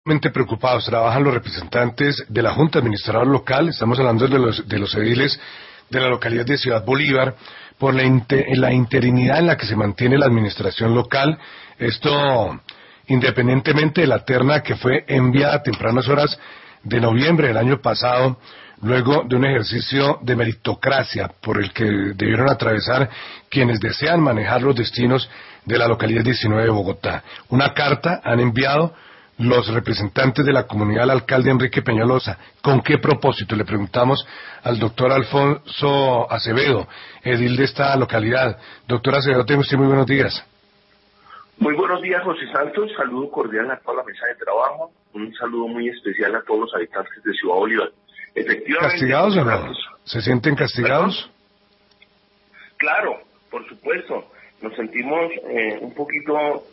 Preocupados trabajan los representantes de la Junta Administradora Local. Estamos hablando de los ediles de la localidad de Ciudad Bolívar por la interinidad en la que se mantiene la administración local. Esto independientemente de la terna que fue enviada a tempranas horas de noviembre del año pasado, luego de un ejercicio de meritocracia por el que debieron atravesar quienes desean manejar los destinos de la localidad 19 de Bogotá. Una carta han enviado los representantes de la comunidad al alcalde Enrique Peñalosa. ¿Con qué propósito? Le preguntamos al doctor Alfonso Acevedo, edil de esta localidad. Doctor Acevedo, tengo usted muy buenos días. Muy buenos días, José Santos. Saludo cordial a toda la mesa de trabajo. Un saludo muy especial a todos los habitantes de Ciudad Bolívar. Efectivamente. ¿Castigados o no? ¿Se sienten castigados? ¿Perdón? Claro, por supuesto. Nos sentimos un poquito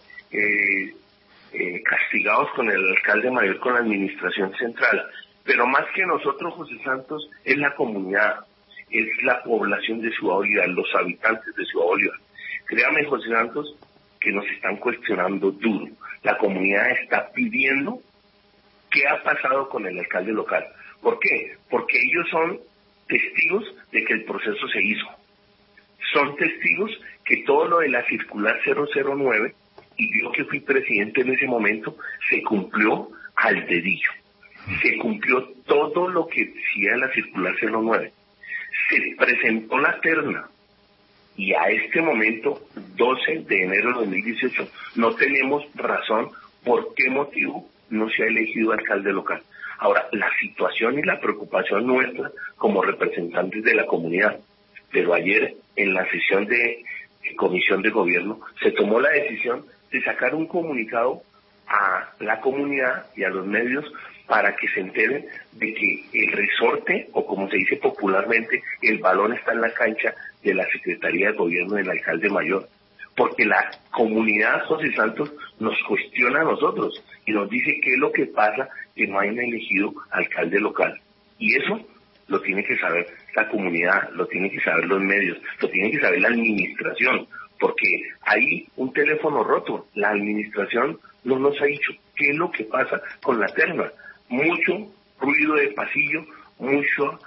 castigados con el alcalde mayor, con la administración central. Pero más que nosotros, José Santos, es la comunidad, es la población de Ciudad Bolívar, los habitantes de Ciudad Bolívar. Créame, José Santos, que nos están cuestionando duro. La comunidad está pidiendo qué ha pasado con el alcalde local. ¿Por qué? Porque ellos son testigos de que el proceso se hizo. Son testigos que todo lo de la circular 009, y yo que fui presidente en ese momento, se cumplió al dedillo. Se cumplió todo lo que decía la circular 09. Se presentó la terna. Y a este momento, 12 de enero de 2018, no tenemos razón por qué motivo no se ha elegido alcalde local. Ahora, la situación y la preocupación nuestra como representantes de la comunidad, pero ayer en la sesión de comisión de gobierno se tomó la decisión de sacar un comunicado a la comunidad y a los medios para que se enteren de que el resorte, o como se dice popularmente, el balón está en la cancha de la Secretaría de Gobierno del alcalde mayor, porque la comunidad, José Santos, nos cuestiona a nosotros y nos dice qué es lo que pasa que no hayan elegido alcalde local. Y eso lo tiene que saber la comunidad, lo tienen que saber los medios, lo tiene que saber la administración, porque hay un teléfono roto. La administración no nos ha dicho qué es lo que pasa con la terna. Mucho ruido de pasillo, mucho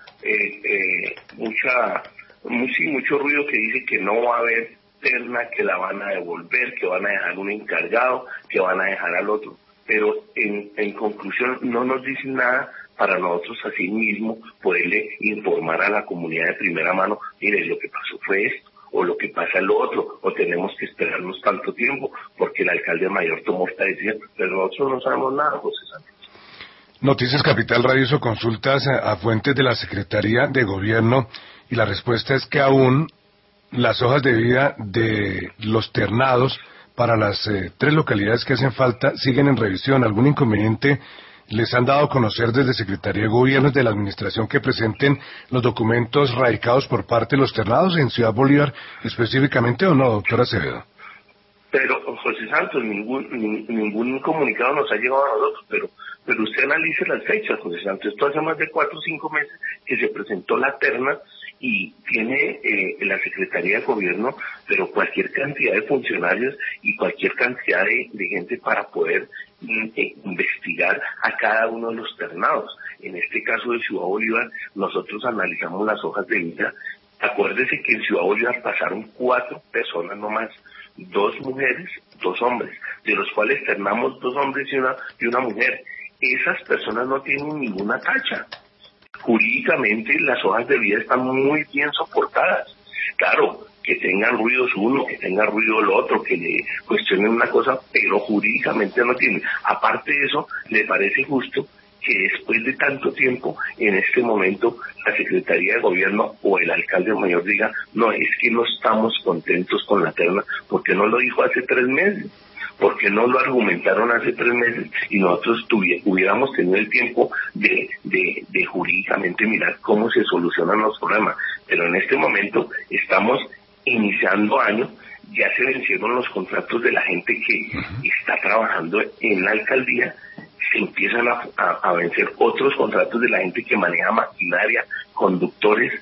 ruido que dice que no va a haber terna, que la van a devolver, que van a dejar un encargado, que van a dejar al otro. Pero en conclusión no nos dicen nada para nosotros así mismo poderle informar a la comunidad de primera mano, mire, lo que pasó fue esto, o lo que pasa es lo otro, o tenemos que esperarnos tanto tiempo porque el alcalde mayor tomó esta decisión, pero nosotros no sabemos nada, José Santos. Noticias Capital Radio hizo consultas a fuentes de la Secretaría de Gobierno y la respuesta es que aún las hojas de vida de los ternados para las 3 localidades que hacen falta siguen en revisión. ¿Algún inconveniente les han dado a conocer desde Secretaría de Gobierno, de la Administración, que presenten los documentos radicados por parte de los ternados en Ciudad Bolívar específicamente, o no, doctora Acevedo? Pero, José Santos, ningún comunicado nos ha llegado a nosotros, pero usted analice las fechas, José Santos. Esto hace más de 4 o 5 meses que se presentó la terna y tiene la Secretaría de Gobierno, pero cualquier cantidad de funcionarios y cualquier cantidad de gente para poder investigar a cada uno de los ternados. En este caso de Ciudad Bolívar, nosotros analizamos las hojas de vida. Acuérdese que en Ciudad Bolívar pasaron 4 personas nomás, 2 mujeres, 2 hombres, de los cuales ternamos 2 hombres y una mujer. Esas personas no tienen ninguna tacha. Jurídicamente las hojas de vida están muy bien soportadas. Claro, que tengan ruidos uno, que tenga ruido el otro, que le cuestionen una cosa, pero jurídicamente no tienen. Aparte de eso, ¿le parece justo que después de tanto tiempo, en este momento, la Secretaría de Gobierno o el alcalde mayor diga, no, es que no estamos contentos con la terna, porque no lo dijo hace 3 meses? Porque no lo argumentaron hace 3 meses y nosotros hubiéramos tenido el tiempo de jurídicamente mirar cómo se solucionan los problemas? Pero en este momento estamos iniciando año, ya se vencieron los contratos de la gente que está trabajando en la alcaldía, se empiezan a vencer otros contratos de la gente que maneja maquinaria, conductores,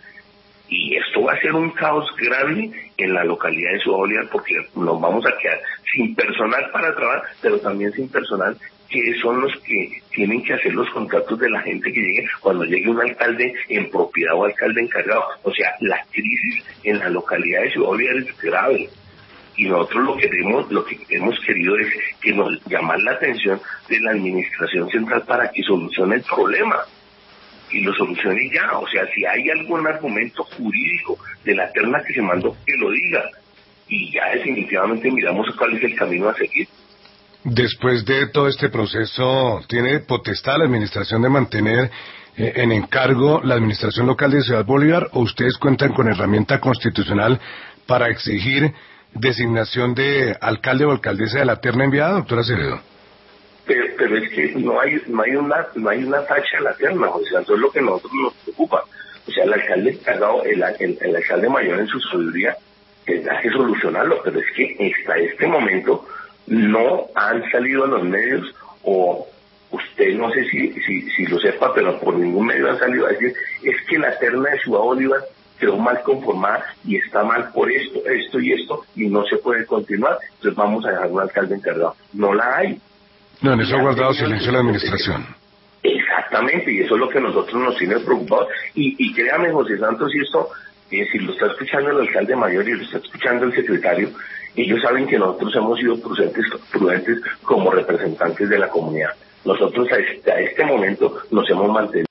y esto va a ser un caos grande en la localidad de Ciudad Bolívar porque nos vamos a quedar sin personal para trabajar, pero también sin personal que son los que tienen que hacer los contratos de la gente que llegue cuando llegue un alcalde en propiedad o alcalde encargado. O sea, la crisis en la localidad de Ciudad Bolívar es grave. Y nosotros lo que hemos querido es que nos llamar la atención de la administración central para que solucione el problema. Y lo solucione ya. O sea, si hay algún argumento jurídico de la terna que se mandó, que lo diga. Y ya definitivamente miramos cuál es el camino a seguir. Después de todo este proceso, ¿tiene potestad la administración de mantener en encargo la administración local de Ciudad Bolívar, o ustedes cuentan con herramienta constitucional para exigir designación de alcalde o alcaldesa de la terna enviada, doctora Acevedo? Pero es que no hay una tacha en la terna, o sea, eso es lo que a nosotros nos preocupa. O sea, el alcalde encargado, el alcalde mayor en su sabiduría tendrá que solucionarlo, pero es que hasta este momento no han salido a los medios, o usted no sé si lo sepa, pero por ningún medio han salido a decir, es que la terna de Ciudad Bolívar quedó mal conformada y está mal por esto y esto, y no se puede continuar, entonces vamos a dejar un alcalde encargado. No la hay. No, en eso ha guardado silencio la administración. Exactamente, y eso es lo que a nosotros nos tiene preocupados. Y créame, José Santos, y esto, si lo está escuchando el alcalde mayor y lo está escuchando el secretario, ellos saben que nosotros hemos sido prudentes como representantes de la comunidad. Nosotros a este momento nos hemos mantenido.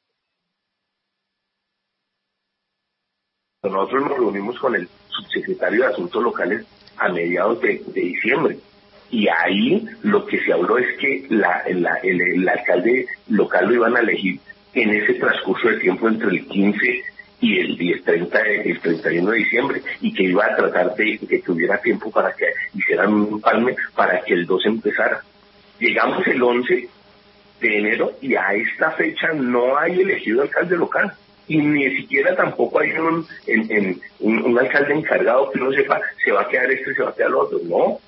Nosotros nos reunimos con el subsecretario de Asuntos Locales a mediados de diciembre. Y ahí lo que se habló es que el alcalde local lo iban a elegir en ese transcurso de tiempo entre el 15 y el 31 de diciembre, y que iba a tratar de que hubiera tiempo para que hicieran un empalme para que el 2 empezara. Llegamos el 11 de enero y a esta fecha no hay elegido alcalde local, y ni siquiera tampoco hay un alcalde encargado que uno sepa, se va a quedar se va a quedar el otro, no.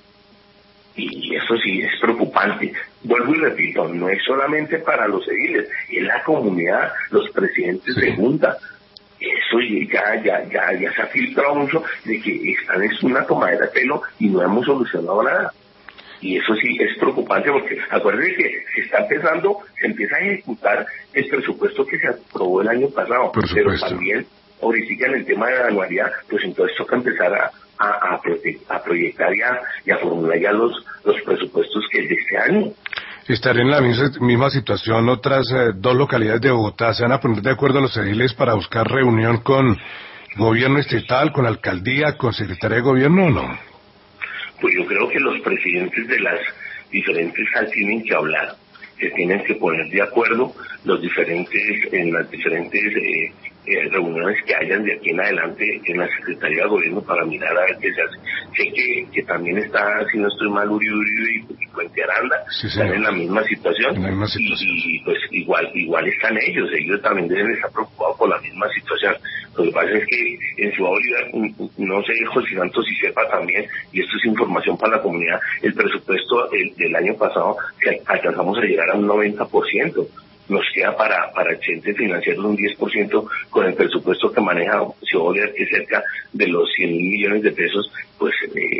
Y eso sí es preocupante. Vuelvo y repito, no es solamente para los ediles, es la comunidad, los presidentes de junta. Eso ya se ha filtrado mucho de que están en una tomadera de pelo y no hemos solucionado nada. Y eso sí es preocupante, porque acuérdense que se empieza a ejecutar el presupuesto que se aprobó el año pasado, pero también ahorita en el tema de la anualidad, pues entonces toca empezar a proyectar y a formular ya los presupuestos que de este año. Estar en la misma situación otras dos localidades de Bogotá. ¿Se van a poner de acuerdo los ediles para buscar reunión con gobierno estatal, con alcaldía, con secretaría de gobierno o no? Pues yo creo que los presidentes de las diferentes SAL tienen que hablar, se tienen que poner de acuerdo en las diferentes reuniones que hayan de aquí en adelante en la Secretaría de Gobierno para mirar a ver qué se hace. Sé que también está, si no estoy mal, Uribe y Puente Aranda, sí, están en la misma situación, y pues igual están ellos también deben estar preocupados por la misma situación. Lo que pasa es que en Ciudad Bolívar, no sé, José Santos, si sepa también, y esto es información para la comunidad, el presupuesto del año pasado que alcanzamos a llegar a un 90%. Nos queda para excedentes financieros un 10% con el presupuesto que maneja Ciudad Bolívar, que es cerca de los 100.000 millones de pesos, pues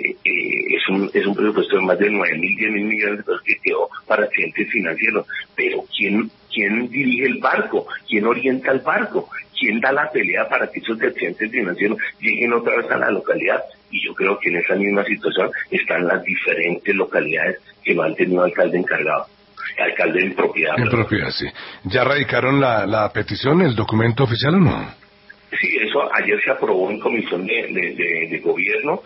es un presupuesto de más de 9.000, 10.000 millones de pesos que quedó para excedentes financieros. Pero ¿quién dirige el barco? ¿Quién orienta el barco? ¿Quién da la pelea para que esos excedentes financieros lleguen otra vez a la localidad? Y yo creo que en esa misma situación están las diferentes localidades que no han tenido alcalde encargado. Alcalde en propiedad. En propiedad, sí. ¿Ya radicaron la petición, el documento oficial o no? Sí, eso ayer se aprobó en comisión de gobierno.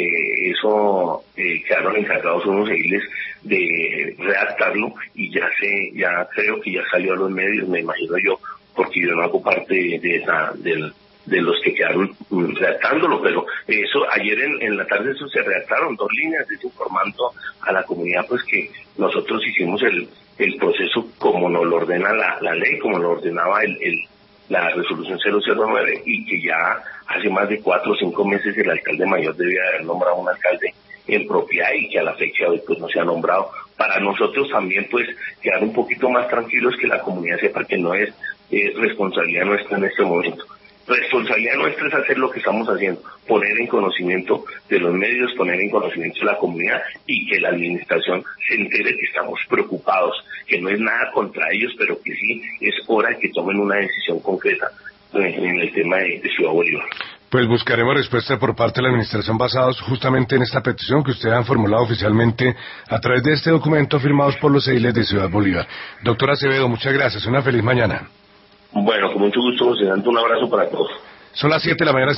Eso quedaron encargados unos ediles de redactarlo, y ya creo que ya salió a los medios, me imagino yo, porque yo no hago parte de los que quedaron redactándolo, pero eso ayer en la tarde eso se redactaron 2 líneas informando a la comunidad pues que nosotros hicimos el proceso como nos lo ordena la ley, como lo ordenaba la resolución 009, y que ya hace más de 4 o 5 meses el alcalde mayor debía haber nombrado un alcalde en propiedad, y que a la fecha de hoy pues no se ha nombrado. Para nosotros también pues quedar un poquito más tranquilos, que la comunidad sepa que no es responsabilidad nuestra en este momento. Responsabilidad nuestra es hacer lo que estamos haciendo, poner en conocimiento de los medios, poner en conocimiento de la comunidad y que la administración se entere que estamos preocupados, que no es nada contra ellos, pero que sí es hora de que tomen una decisión concreta en el tema de Ciudad Bolívar. Pues buscaremos respuesta por parte de la administración basados justamente en esta petición que ustedes han formulado oficialmente a través de este documento firmados por los ediles de Ciudad Bolívar. Doctor Acevedo, muchas gracias. Una feliz mañana. Bueno, con mucho gusto, José Santos, un abrazo para todos. Son las 7 de la mañana.